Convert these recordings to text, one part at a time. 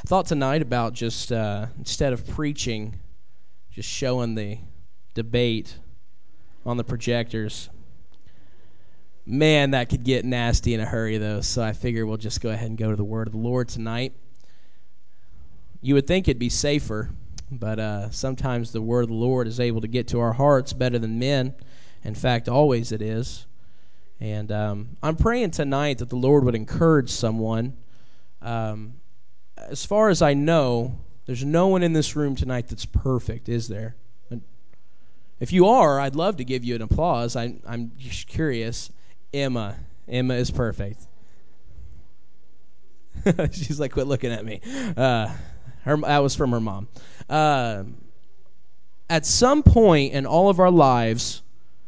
Thought tonight about just instead of preaching, just showing the debate on the projectors. Man, that could get nasty in a hurry, though, so I figure we'll just go ahead and go to the Word of the Lord tonight. You would think it'd be safer, but sometimes the Word of the Lord is able to get to our hearts better than men. In fact, always it is. And I'm praying tonight that the Lord would encourage someone. As far as I know, there's no one in this room tonight that's perfect, is there? If you are, I'd love to give you an applause. I'm just curious. Emma is perfect. She's like, quit looking at me. That was from her mom. At some point in all of our lives,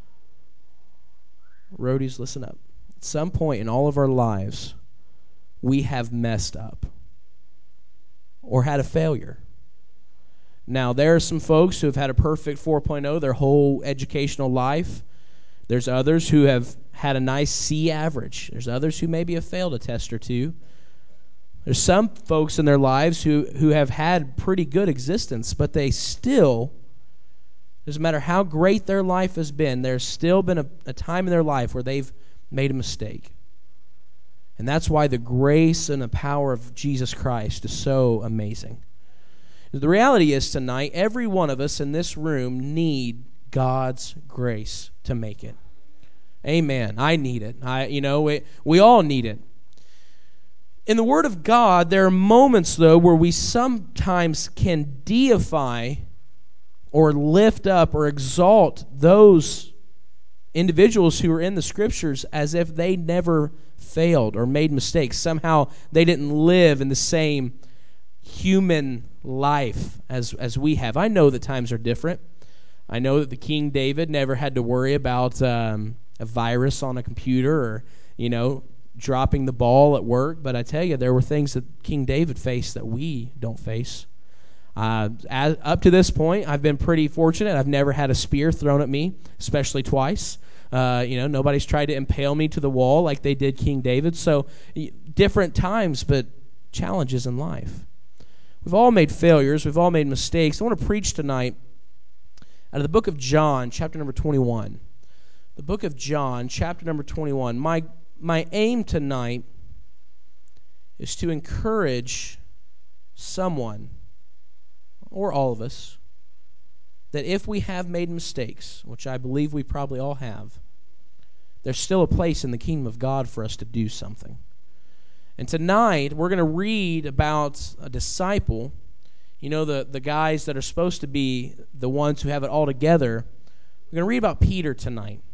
roadies, listen up. At some point in all of our lives, we have messed up or had a failure. Now, there are some folks who have had a perfect 4.0 their whole educational life. There's others who have had a nice C average. There's others who maybe have failed a test or two. There's some folks in their lives who have had pretty good existence, but they still, doesn't matter how great their life has been, there's still been a time in their life where they've made a mistake. And that's why the grace and the power of Jesus Christ is so amazing. The reality is tonight, every one of us in this room need God's grace to make it. Amen. I need it. We all need it. In the Word of God, there are moments, though, where we sometimes can deify or lift up or exalt those individuals who are in the Scriptures as if they never failed or made mistakes. Somehow they didn't live in the same human life as we have. I know that times are different. I know that the King David never had to worry about a virus on a computer or, dropping the ball at work. But I tell you, there were things that King David faced that we don't face. Up to this point, I've been pretty fortunate. I've never had a spear thrown at me, especially twice. Nobody's tried to impale me to the wall like they did King David. So different times, but challenges in life. We've all made failures. We've all made mistakes. I want to preach tonight out of the book of John, chapter number 21. The book of John, chapter number 21. My aim tonight is to encourage someone, or all of us, that if we have made mistakes, which I believe we probably all have, there's still a place in the kingdom of God for us to do something. And tonight, we're going to read about a disciple, the guys that are supposed to be the ones who have it all together. We're going to read about Peter tonight.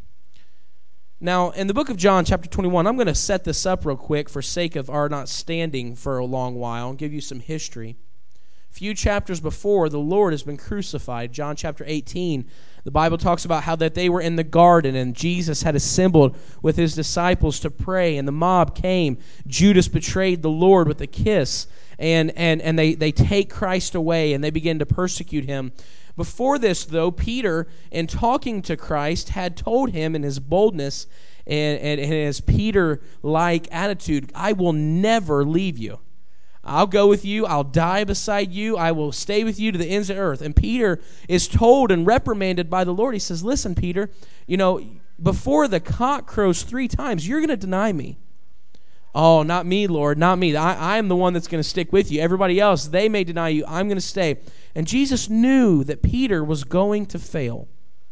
Now, in the book of John, chapter 21, I'm going to set this up real quick for sake of our not standing for a long while and give you some history. A few chapters before, the Lord has been crucified. John chapter 18, the Bible talks about how that they were in the garden and Jesus had assembled with his disciples to pray, and the mob came. Judas betrayed the Lord with a kiss, and they take Christ away, and they begin to persecute him. Before this, though, Peter, in talking to Christ, had told him in his boldness and his Peter-like attitude, I will never leave you. I'll go with you. I'll die beside you. I will stay with you to the ends of the earth. And Peter is told and reprimanded by the Lord. He says, listen, Peter, before the cock crows 3 times, you're going to deny me. Oh, not me, Lord, not me. I am the one that's going to stick with you. Everybody else, they may deny you. I'm going to stay. And Jesus knew that Peter was going to fail.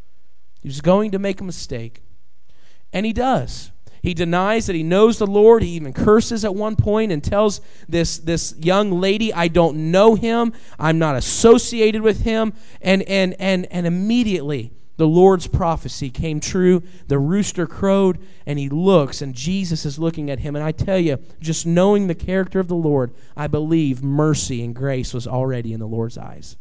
He was going to make a mistake. And he does. He denies that he knows the Lord. He even curses at one point and tells this young lady, I don't know him. I'm not associated with him. And immediately the Lord's prophecy came true. The rooster crowed, and he looks, and Jesus is looking at him. And I tell you, just knowing the character of the Lord, I believe mercy and grace was already in the Lord's eyes.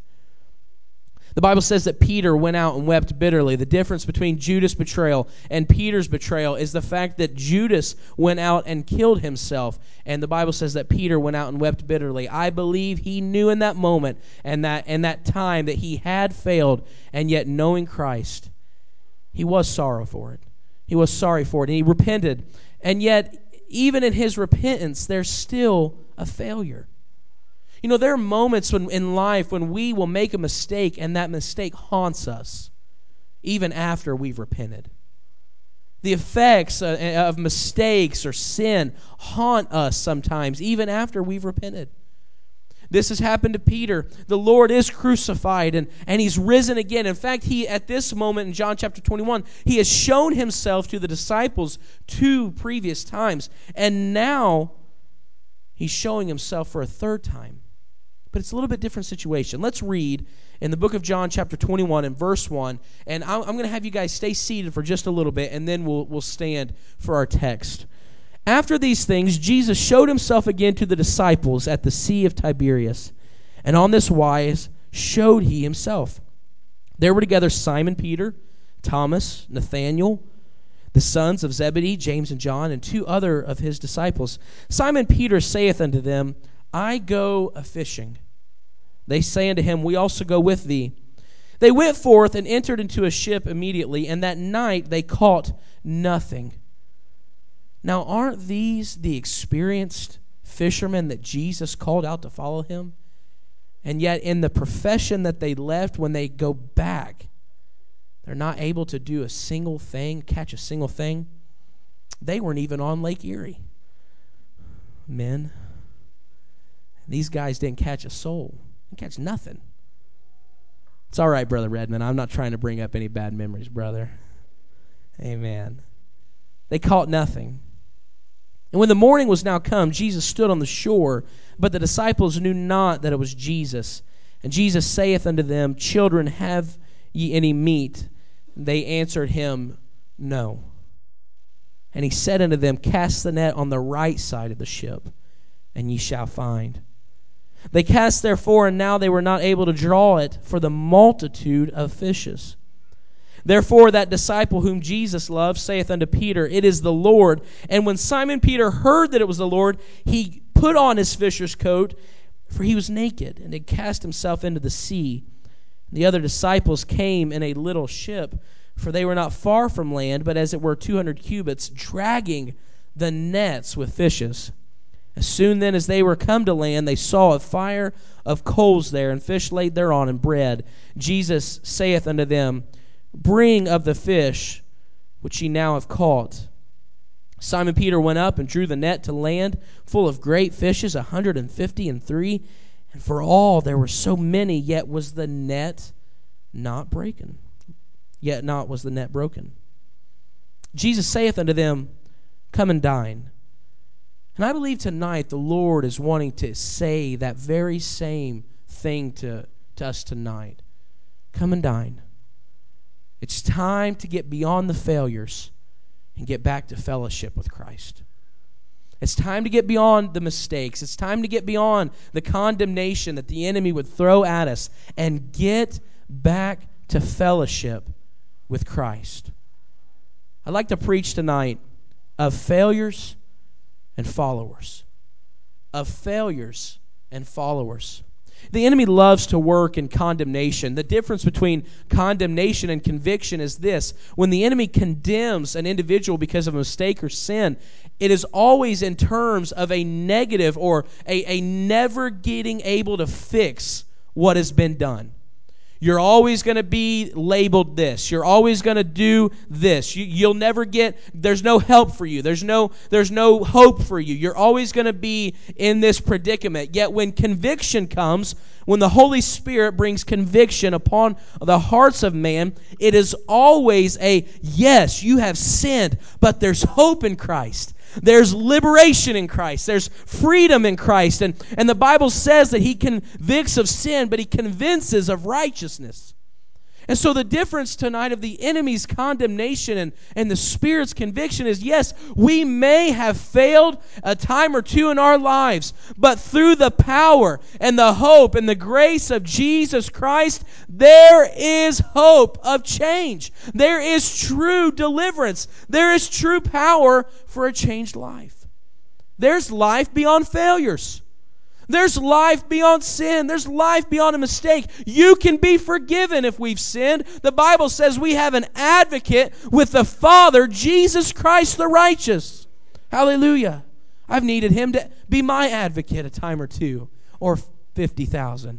The Bible says that Peter went out and wept bitterly. The difference between Judas' betrayal and Peter's betrayal is the fact that Judas went out and killed himself, and the Bible says that Peter went out and wept bitterly. I believe he knew in that moment and that in that time that he had failed, and yet knowing Christ, he was sorry for it. He was sorry for it, and he repented. And yet, even in his repentance, there's still a failure. You know, there are moments in life when we will make a mistake and that mistake haunts us even after we've repented. The effects of mistakes or sin haunt us sometimes even after we've repented. This has happened to Peter. The Lord is crucified and he's risen again. In fact, he at this moment in John chapter 21, he has shown himself to the disciples 2 previous times. And now he's showing himself for a 3rd time. But it's a little bit different situation. Let's read in the book of John chapter 21 and verse 1. And I'm going to have you guys stay seated for just a little bit, and then we'll stand for our text. After these things, Jesus showed himself again to the disciples at the Sea of Tiberias, and on this wise showed he himself. There were together Simon Peter, Thomas, Nathanael, the sons of Zebedee, James and John, and 2 other of his disciples. Simon Peter saith unto them, I go a-fishing. They say unto him, We also go with thee. They went forth and entered into a ship immediately, and that night they caught nothing. Now, aren't these the experienced fishermen that Jesus called out to follow him? And yet, in the profession that they left, when they go back, they're not able to do a single thing, catch a single thing. They weren't even on Lake Erie. Men, these guys didn't catch a soul. They didn't catch nothing. It's all right, Brother Redmond. I'm not trying to bring up any bad memories, brother. Amen. They caught nothing. And when the morning was now come, Jesus stood on the shore, but the disciples knew not that it was Jesus. And Jesus saith unto them, Children, have ye any meat? They answered him, No. And he said unto them, Cast the net on the right side of the ship, and ye shall find. They cast therefore, and now they were not able to draw it for the multitude of fishes. Therefore that disciple whom Jesus loved saith unto Peter, It is the Lord. And when Simon Peter heard that it was the Lord, he put on his fisher's coat, for he was naked, and had cast himself into the sea. The other disciples came in a little ship, for they were not far from land, but as it were 200 cubits, dragging the nets with fishes. As soon then as they were come to land, they saw a fire of coals there, and fish laid thereon, and bread. Jesus saith unto them, Bring of the fish which ye now have caught. Simon Peter went up and drew the net to land, full of great fishes, 153. And for all there were so many, yet was the net not broken. Yet not was the net broken. Jesus saith unto them, Come and dine. And I believe tonight the Lord is wanting to say that very same thing to us tonight. Come and dine. It's time to get beyond the failures and get back to fellowship with Christ. It's time to get beyond the mistakes. It's time to get beyond the condemnation that the enemy would throw at us and get back to fellowship with Christ. I'd like to preach tonight of failures and followers. Of failures and followers. The enemy loves to work in condemnation. The difference between condemnation and conviction is this. When the enemy condemns an individual because of a mistake or sin, it is always in terms of a negative or a never getting able to fix what has been done. You're always going to be labeled this. You're always going to do this. You'll never get, there's no help for you. There's no hope for you. You're always going to be in this predicament. Yet when conviction comes, when the Holy Spirit brings conviction upon the hearts of man, it is always a, yes, you have sinned, but there's hope in Christ. There's liberation in Christ. There's freedom in Christ. And the Bible says that he convicts of sin, but he convinces of righteousness. And so the difference tonight of the enemy's condemnation and the Spirit's conviction is, yes, we may have failed a time or two in our lives, but through the power and the hope and the grace of Jesus Christ, there is hope of change. There is true deliverance. There is true power for a changed life. There's life beyond failures. There's life beyond sin. There's life beyond a mistake. You can be forgiven if we've sinned. The Bible says we have an advocate with the Father, Jesus Christ the righteous. Hallelujah. I've needed him to be my advocate a time or two. Or 50,000.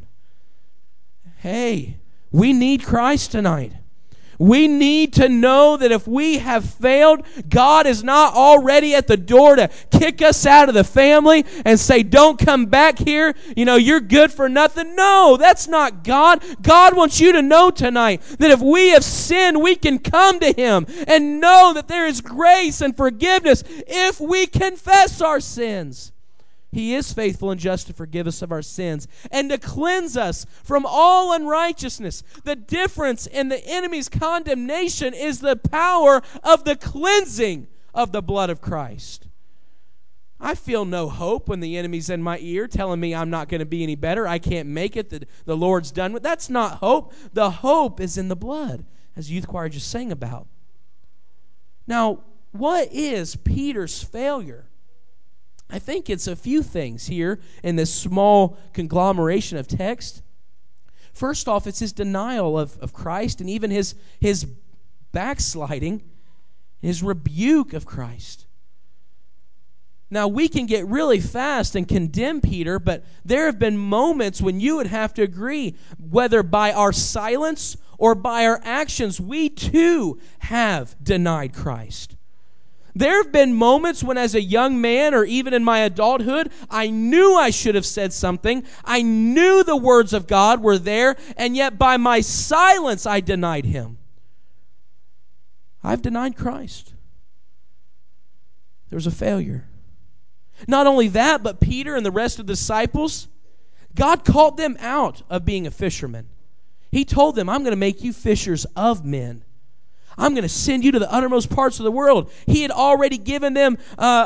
Hey, we need Christ tonight. We need to know that if we have failed, God is not already at the door to kick us out of the family and say, don't come back here. You're good for nothing. No, that's not God. God wants you to know tonight that if we have sinned, we can come to Him and know that there is grace and forgiveness if we confess our sins. He is faithful and just to forgive us of our sins and to cleanse us from all unrighteousness. The difference in the enemy's condemnation is the power of the cleansing of the blood of Christ. I feel no hope when the enemy's in my ear telling me I'm not going to be any better. I can't make it. The Lord's done with. That's not hope. The hope is in the blood, as youth choir just sang about. Now, what is Peter's failure? I think it's a few things here in this small conglomeration of text. First off, it's his denial of Christ and even his backsliding, his rebuke of Christ. Now, we can get really fast and condemn Peter, but there have been moments when you would have to agree, whether by our silence or by our actions, we too have denied Christ. There have been moments when as a young man or even in my adulthood, I knew I should have said something. I knew the words of God were there, and yet by my silence I denied Him. I've denied Christ. There was a failure. Not only that, but Peter and the rest of the disciples, God called them out of being a fisherman. He told them, I'm going to make you fishers of men. I'm going to send you to the uttermost parts of the world. He had already given them,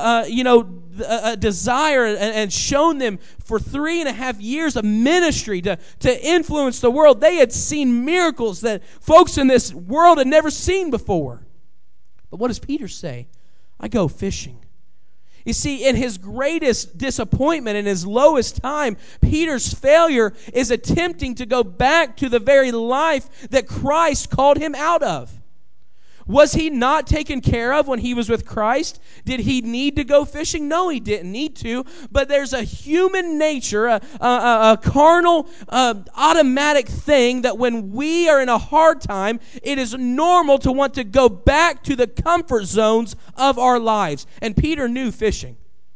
a desire and shown them for 3.5 years of ministry to influence the world. They had seen miracles that folks in this world had never seen before. But what does Peter say? I go fishing. You see, in his greatest disappointment, in his lowest time, Peter's failure is attempting to go back to the very life that Christ called him out of. Was he not taken care of when he was with Christ? Did he need to go fishing? No, he didn't need to. But there's a human nature, a carnal, automatic thing that when we are in a hard time, it is normal to want to go back to the comfort zones of our lives. And Peter knew fishing.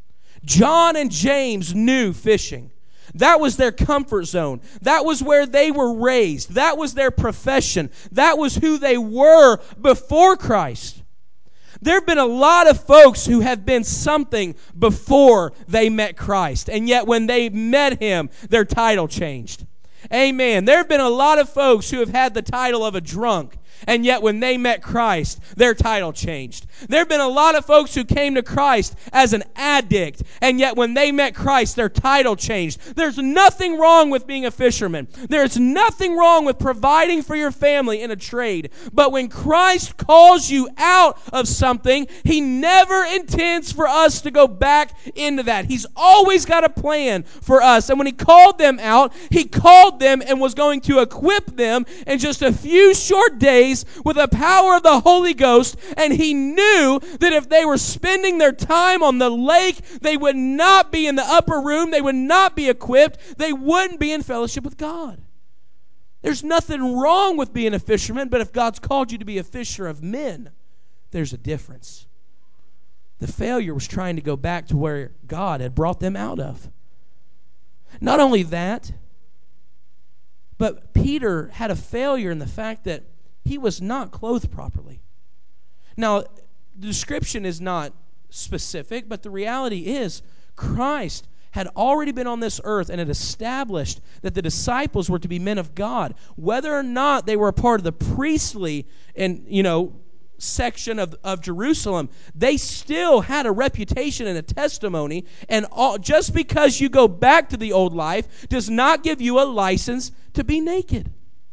John and James knew fishing. That was their comfort zone. That was where they were raised. That was their profession. That was who they were before Christ. There have been a lot of folks who have been something before they met Christ, and yet when they met Him, their title changed. Amen. There have been a lot of folks who have had the title of a drunk, and yet when they met Christ, their title changed. There have been a lot of folks who came to Christ as an addict, and yet when they met Christ, their title changed. There's nothing wrong with being a fisherman. There's nothing wrong with providing for your family in a trade. But when Christ calls you out of something, He never intends for us to go back into that. He's always got a plan for us. And when He called them out, He called them and was going to equip them in just a few short days with the power of the Holy Ghost, and He knew that if they were spending their time on the lake, they would not be in the upper room, they would not be equipped, they wouldn't be in fellowship with God. There's nothing wrong with being a fisherman, but if God's called you to be a fisher of men, there's a difference. The failure was trying to go back to where God had brought them out of. Not only that, but Peter had a failure in the fact that he was not clothed properly. Now, the description is not specific, but the reality is Christ had already been on this earth and had established that the disciples were to be men of God. Whether or not they were a part of the priestly and, section of Jerusalem, they still had a reputation and a testimony. And just because you go back to the old life does not give you a license to be naked.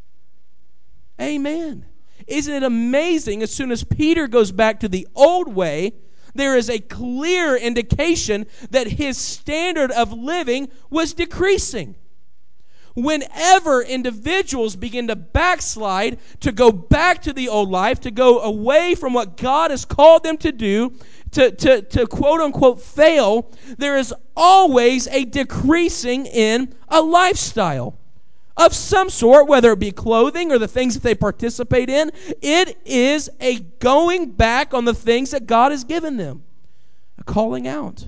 Amen. Isn't it amazing? As soon as Peter goes back to the old way, there is a clear indication that his standard of living was decreasing. Whenever individuals begin to backslide, to go back to the old life, to go away from what God has called them to do, to quote-unquote fail, there is always a decreasing in a lifestyle of some sort, whether it be clothing or the things that they participate in. It is a going back on the things that God has given them, a calling out.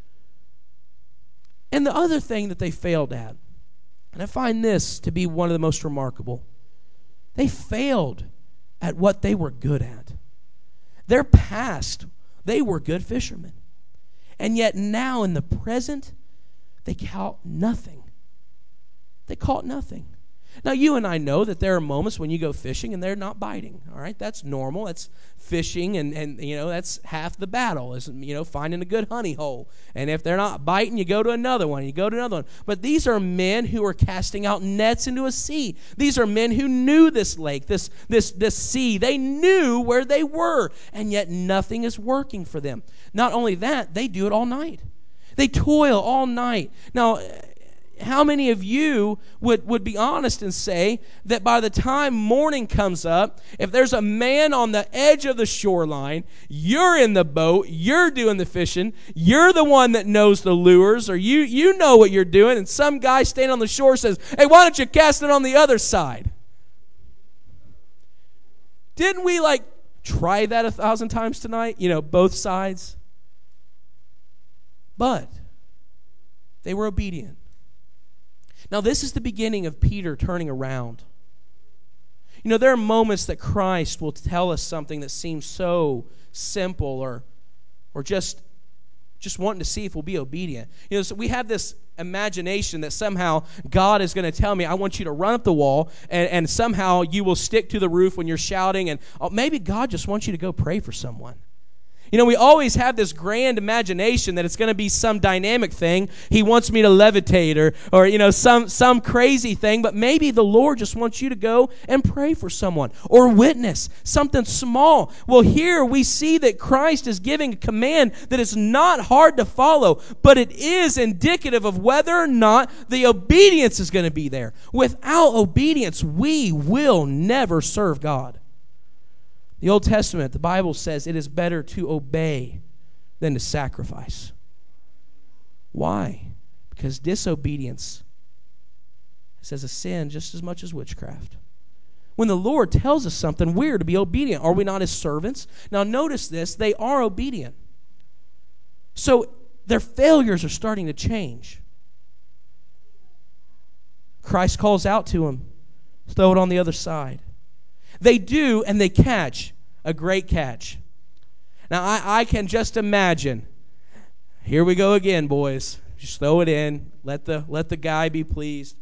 And the other thing that they failed at, and I find this to be one of the most remarkable, they failed at what they were good at. Their past, they were good fishermen. And yet now in the present, they caught nothing. They caught nothing. Now, you and I know that there are moments when you go fishing and they're not biting, all right? That's normal. That's fishing, and that's half the battle is, finding a good honey hole. And if they're not biting, you go to another one. You go to another one. But these are men who are casting out nets into a sea. These are men who knew this lake, this sea. They knew where they were, and yet nothing is working for them. Not only that, they do it all night. They toil all night. Now, how many of you would be honest and say that by the time morning comes up, if there's a man on the edge of the shoreline, you're in the boat, you're doing the fishing, you're the one that knows the lures, or you know what you're doing, and some guy standing on the shore says, hey, why don't you cast it on the other side? Didn't we try that 1,000 times tonight? Both sides. But they were obedient. Now, this is the beginning of Peter turning around. There are moments that Christ will tell us something that seems so simple or just wanting to see if we'll be obedient. So we have this imagination that somehow God is going to tell me, I want you to run up the wall, and somehow you will stick to the roof when you're shouting, and maybe God just wants you to go pray for someone. We always have this grand imagination that it's going to be some dynamic thing. He wants me to levitate or some crazy thing, but maybe the Lord just wants you to go and pray for someone or witness something small. Well, here we see that Christ is giving a command that is not hard to follow, but it is indicative of whether or not the obedience is going to be there. Without obedience, we will never serve God. The Old Testament, the Bible says it is better to obey than to sacrifice. Why? Because disobedience is a sin just as much as witchcraft. When the Lord tells us something, we're to be obedient. Are we not His servants? Now notice this, they are obedient. So their failures are starting to change. Christ calls out to them, throw it on the other side. They do, and they catch a great catch. Now, I can just imagine. Here we go again, boys. Just throw it in. Let the guy be pleased.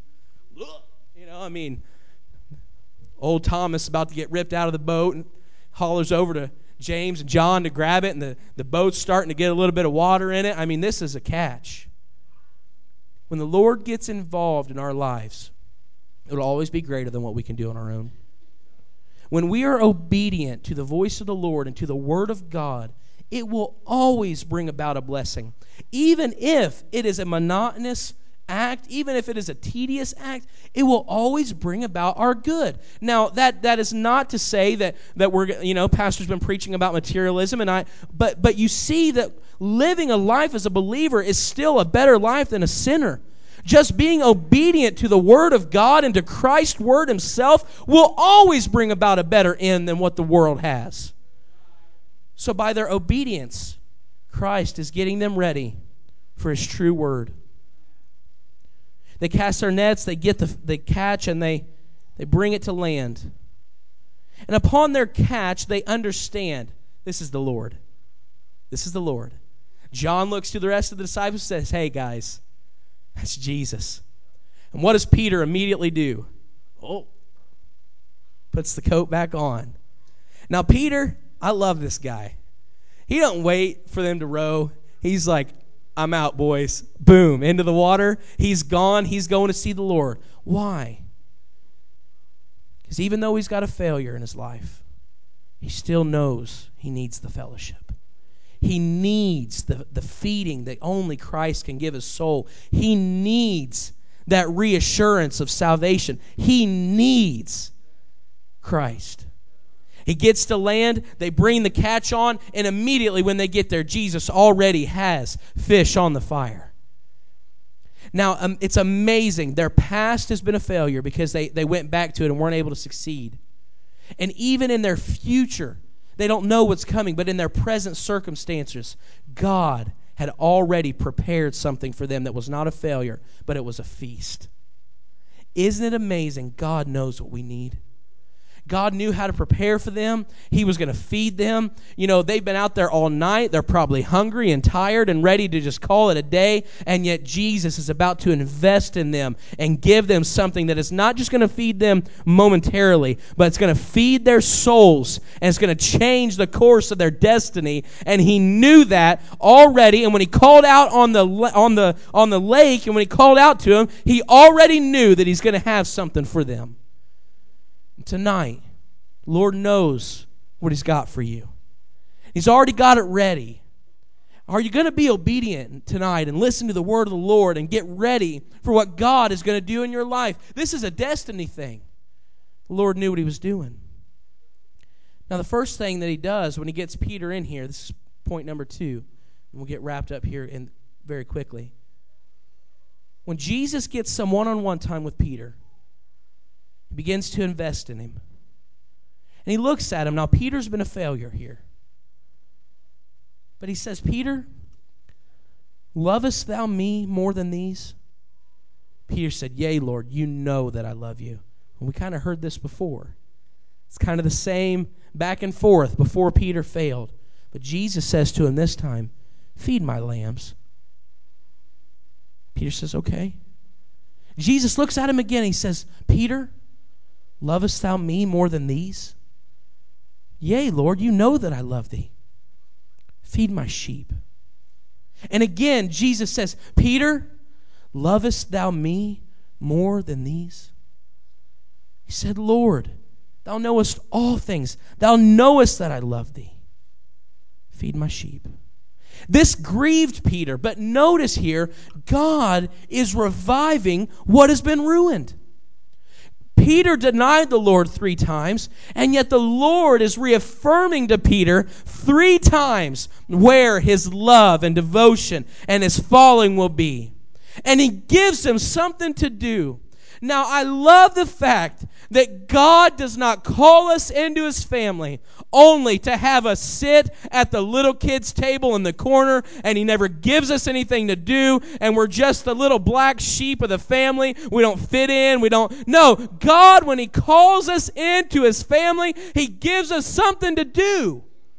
Old Thomas about to get ripped out of the boat and hollers over to James and John to grab it, and the boat's starting to get a little bit of water in it. This is a catch. When the Lord gets involved in our lives, it'll always be greater than what we can do on our own. When we are obedient to the voice of the Lord and to the Word of God, it will always bring about a blessing. Even if it is a monotonous act, even if it is a tedious act, it will always bring about our good. Now, that is not to say that we're, pastor's been preaching about materialism, but you see that living a life as a believer is still a better life than a sinner. Just being obedient to the Word of God and to Christ's Word Himself will always bring about a better end than what the world has. So by their obedience, Christ is getting them ready for His true Word. They cast their nets, they catch, and they bring it to land. And upon their catch, they understand, this is the Lord. This is the Lord. John looks to the rest of the disciples and says, hey guys, that's Jesus. And what does Peter immediately do? Puts the coat back on. Now Peter, I love this guy. He don't wait for them to row. He's like, I'm out, boys. Boom, into the water. He's gone. He's going to see the Lord. Why? Because even though he's got a failure in his life, he still knows he needs the fellowship. He needs the feeding that only Christ can give his soul. He needs that reassurance of salvation. He needs Christ. He gets to land, they bring the catch on, and immediately when they get there, Jesus already has fish on the fire. Now, it's amazing. Their past has been a failure because they went back to it and weren't able to succeed. And even in their future, they don't know what's coming, but in their present circumstances, God had already prepared something for them that was not a failure, but it was a feast. Isn't it amazing? God knows what we need. God knew how to prepare for them. He was going to feed them. You know, they've been out there all night. They're probably hungry and tired and ready to just call it a day. And yet Jesus is about to invest in them and give them something that is not just going to feed them momentarily, but it's going to feed their souls and it's going to change the course of their destiny. And he knew that already. And when he called out on the lake and when he called out to them, he already knew that he's going to have something for them. Tonight, Lord knows what he's got for you. He's already got it ready. Are you going to be obedient tonight and listen to the word of the Lord and get ready for what God is going to do in your life? This is a destiny thing. The Lord knew what he was doing. Now, the first thing that he does when he gets Peter in here, this is point number 2, and we'll get wrapped up here very quickly. When Jesus gets some one-on-one time with Peter, he begins to invest in him. And he looks at him. Now, Peter's been a failure here. But he says, Peter, lovest thou me more than these? Peter said, Yea, Lord, you know that I love you. And we kind of heard this before. It's kind of the same back and forth before Peter failed. But Jesus says to him this time, feed my lambs. Peter says, okay. Jesus looks at him again. He says, Peter, lovest thou me more than these? Yea, Lord, you know that I love thee. Feed my sheep. And again, Jesus says, Peter, lovest thou me more than these? He said, Lord, thou knowest all things. Thou knowest that I love thee. Feed my sheep. This grieved Peter, but notice here, God is reviving what has been ruined. Peter denied the Lord 3 times, and yet the Lord is reaffirming to Peter 3 times where his love and devotion and his following will be. And he gives him something to do. Now, I love the fact that God does not call us into his family only to have us sit at the little kids' table in the corner, and he never gives us anything to do, and we're just the little black sheep of the family. We don't fit in. No, God, when he calls us into his family, he gives us something to do.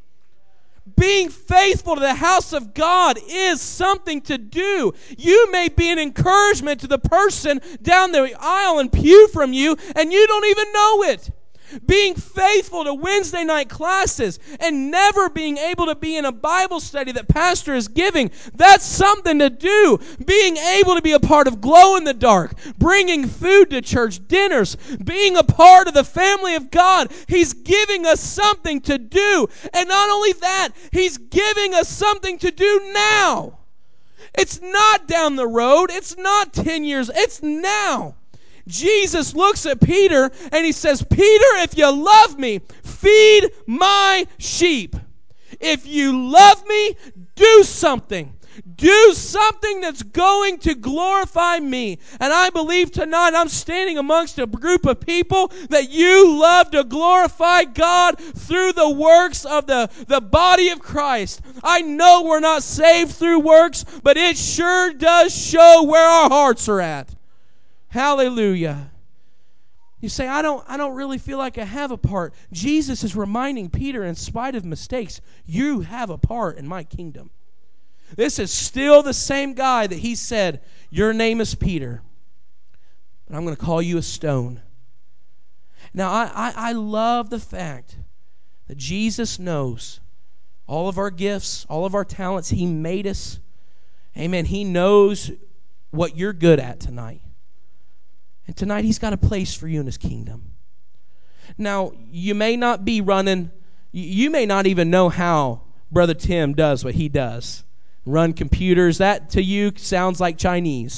Being faithful to the house of God is something to do. You may be an encouragement to the person down the aisle and pew from you, and you don't even know it. Being faithful to Wednesday night classes and never being able to be in a Bible study that pastor is giving, that's something to do. Being able to be a part of Glow in the Dark, bringing food to church dinners, being a part of the family of God, he's giving us something to do. And not only that, he's giving us something to do now. It's not down the road. It's not 10 years. It's now. Jesus looks at Peter and he says, Peter, if you love me, feed my sheep. If you love me, do something. Do something that's going to glorify me. And I believe tonight I'm standing amongst a group of people that you love to glorify God through the works of the body of Christ. I know we're not saved through works, but it sure does show where our hearts are at. Hallelujah. You say, I don't really feel like I have a part. Jesus is reminding Peter, in spite of mistakes, you have a part in my kingdom. This is still the same guy that he said, your name is Peter, but I'm going to call you a stone. Now, I love the fact that Jesus knows all of our gifts, all of our talents. He made us. Amen. He knows what you're good at tonight. And tonight he's got a place for you in his kingdom. Now, you may not be running, you may not even know how Brother Tim does what he does. Run computers. That to you sounds like Chinese.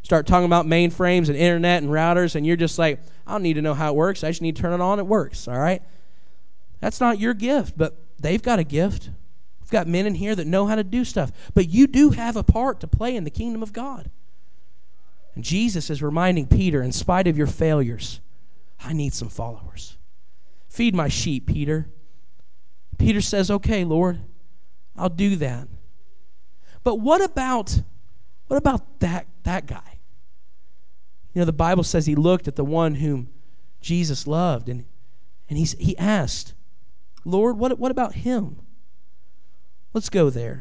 start talking about mainframes and internet and routers, and you're just like, I don't need to know how it works. I just need to turn it on. It works, all right? That's not your gift, but they've got a gift. We've got men in here that know how to do stuff. But you do have a part to play in the kingdom of God. And Jesus is reminding Peter, in spite of your failures, I need some followers. Feed my sheep, Peter. Peter says, okay, Lord, I'll do that. But what about that guy? You know, the Bible says he looked at the one whom Jesus loved, and he asked, Lord, what about him? Let's go there.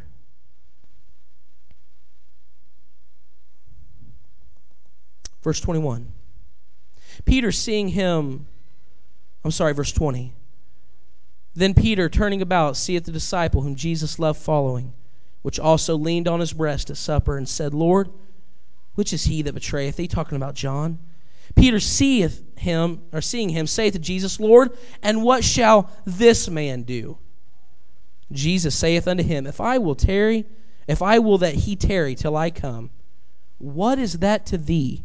Verse 21. Peter seeing him, verse 20. Then Peter, turning about, seeth the disciple whom Jesus loved following, which also leaned on his breast at supper, and said, Lord, which is he that betrayeth thee? Talking about John. Peter seeing him, saith to Jesus, Lord, and what shall this man do? Jesus saith unto him, if I will that he tarry till I come, what is that to thee?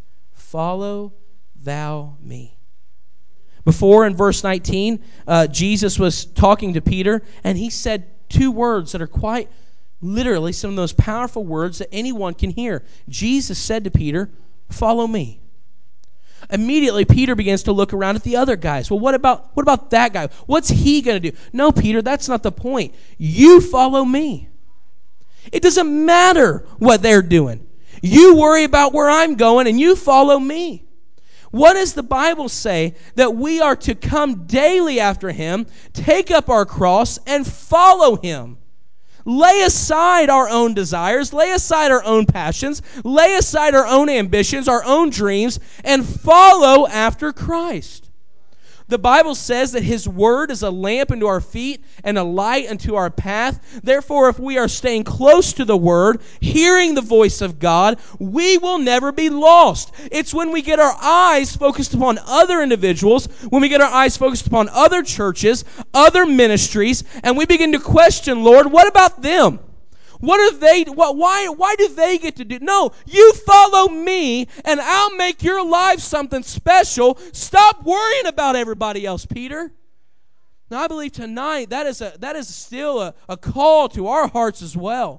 Follow thou me. Before, in verse 19, Jesus was talking to Peter, and he said two words that are quite literally some of the most powerful words that anyone can hear. Jesus said to Peter, follow me. Immediately, Peter begins to look around at the other guys. Well, what about that guy? What's he going to do? No, Peter, that's not the point. You follow me. It doesn't matter what they're doing. You worry about where I'm going, and you follow me. What does the Bible say? That we are to come daily after him, take up our cross, and follow him. Lay aside our own desires, lay aside our own passions, lay aside our own ambitions, our own dreams, and follow after Christ. The Bible says that his word is a lamp unto our feet and a light unto our path. Therefore, if we are staying close to the word, hearing the voice of God, we will never be lost. It's when we get our eyes focused upon other individuals, when we get our eyes focused upon other churches, other ministries, and we begin to question, Lord, what about them? What are they? Why do they get to do? No, you follow me, and I'll make your life something special. Stop worrying about everybody else, Peter. Now, I believe tonight that is still a call to our hearts as well.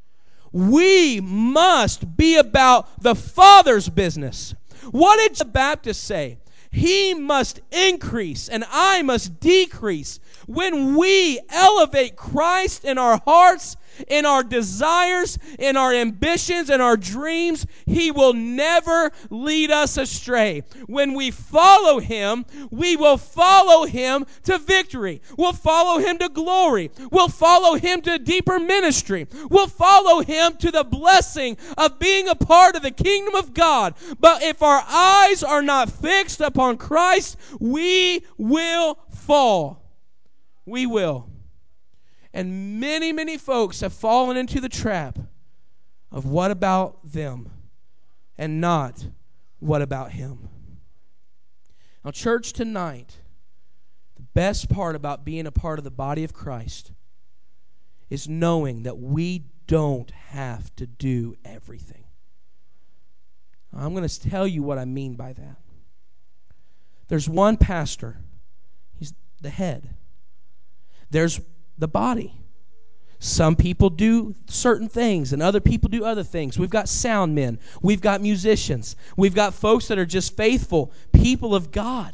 We must be about the Father's business. What did the Baptist say? He must increase and I must decrease. When we elevate Christ in our hearts, in our desires, in our ambitions, in our dreams, he will never lead us astray. When we follow him, we will follow him to victory. We'll follow him to glory. We'll follow him to deeper ministry. We'll follow him to the blessing of being a part of the kingdom of God. But if our eyes are not fixed upon Christ, we will fall. We will. And many, many folks have fallen into the trap of what about them and not what about him. Now, church, tonight, the best part about being a part of the body of Christ is knowing that we don't have to do everything. I'm going to tell you what I mean by that. There's one pastor. He's the head. There's the body. Some people do certain things and other people do other things. We've got sound men. We've got musicians. We've got folks that are just faithful people of God.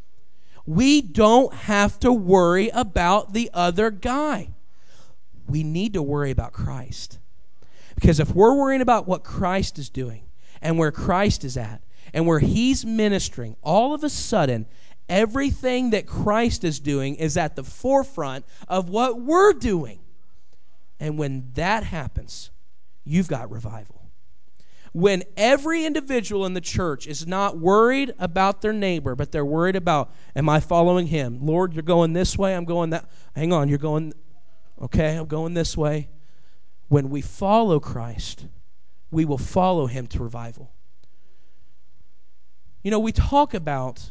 We don't have to worry about the other guy. We need to worry about Christ. Because if we're worrying about what Christ is doing and where Christ is at and where he's ministering, all of a sudden everything that Christ is doing is at the forefront of what we're doing. And when that happens, you've got revival. When every individual in the church is not worried about their neighbor, but they're worried about, am I following him? Lord, you're going this way, I'm going that. Hang on, you're going, okay, I'm going this way. When we follow Christ, we will follow him to revival. You know, we talk about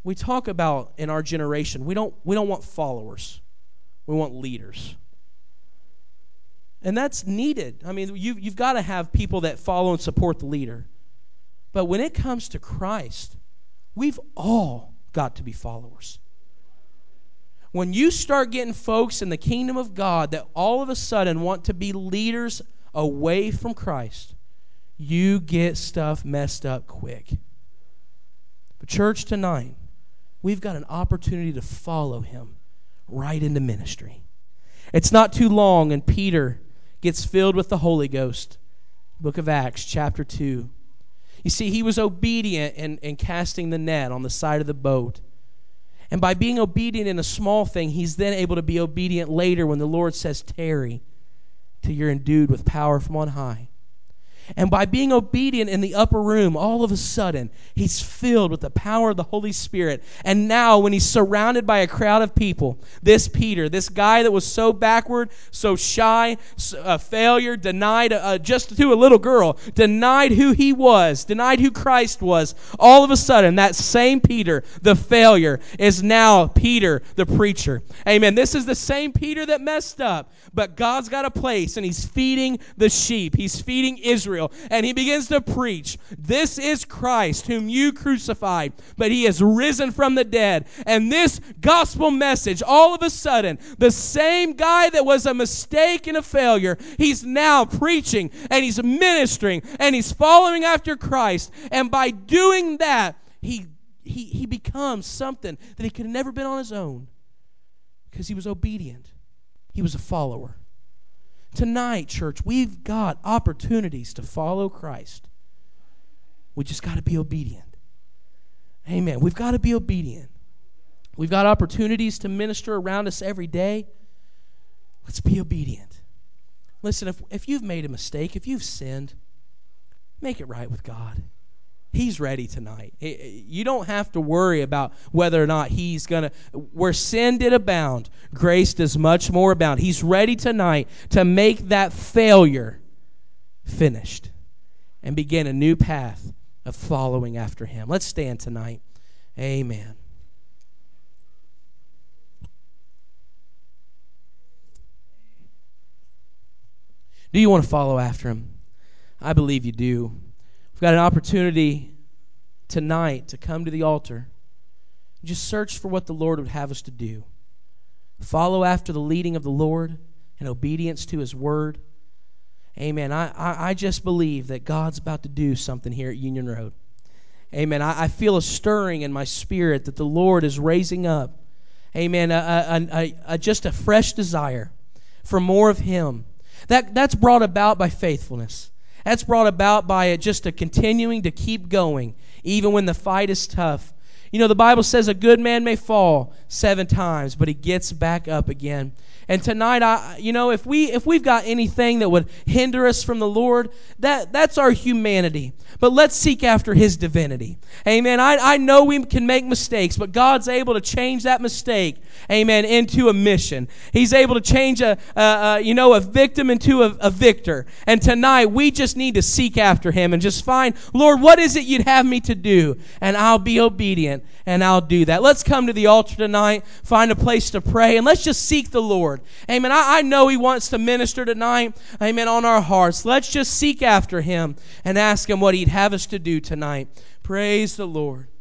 in our generation, we don't want followers. We want leaders. And that's needed. I mean, you've got to have people that follow and support the leader. But when it comes to Christ, we've all got to be followers. When you start getting folks in the kingdom of God that all of a sudden want to be leaders away from Christ, you get stuff messed up quick. But church, tonight, we've got an opportunity to follow him right into ministry. It's not too long, and Peter gets filled with the Holy Ghost. Book of Acts, chapter 2. You see, he was obedient in casting the net on the side of the boat. And by being obedient in a small thing, he's then able to be obedient later when the Lord says, tarry till you're endued with power from on high. And by being obedient in the upper room, all of a sudden, he's filled with the power of the Holy Spirit. And now, when he's surrounded by a crowd of people, this Peter, this guy that was so backward, so shy, a failure, denied just to a little girl, denied who he was, denied who Christ was, all of a sudden, that same Peter, the failure, is now Peter, the preacher. Amen. This is the same Peter that messed up, but God's got a place, and he's feeding the sheep. He's feeding Israel. And he begins to preach, this is Christ whom you crucified, but he has risen from the dead. And this gospel message, all of a sudden, the same guy that was a mistake and a failure, he's now preaching and he's ministering and he's following after Christ. And by doing that, he becomes something that he could have never been on his own because he was obedient. He was a follower. Tonight, church, we've got opportunities to follow Christ. We just got to be obedient. Amen. We've got to be obedient. We've got opportunities to minister around us every day. Let's be obedient. Listen, if you've made a mistake, if you've sinned, make it right with God. He's ready tonight. You don't have to worry about whether or not he's going to. Where sin did abound, grace does much more abound. He's ready tonight to make that failure finished and begin a new path of following after him. Let's stand tonight. Amen. Do you want to follow after him? I believe you do. We've got an opportunity tonight to come to the altar. Just search for what the Lord would have us to do. Follow after the leading of the Lord in obedience to his word. Amen. I just believe that God's about to do something here at Union Road. Amen. I feel a stirring in my spirit that the Lord is raising up. Amen. Just a fresh desire for more of him. That's brought about by faithfulness. That's brought about by just a continuing to keep going, even when the fight is tough. You know, the Bible says a good man may fall 7 times, but he gets back up again. And tonight, if we've got anything that would hinder us from the Lord, that's our humanity. But let's seek after his divinity. Amen. I know we can make mistakes, but God's able to change that mistake, amen, into a mission. He's able to change a victim into a victor. And tonight, we just need to seek after him and just find, Lord, what is it you'd have me to do? And I'll be obedient, and I'll do that. Let's come to the altar tonight, find a place to pray, and let's just seek the Lord. Amen. I know he wants to minister tonight, amen, on our hearts. Let's just seek after him and ask him what he'd have us to do tonight. Praise the Lord.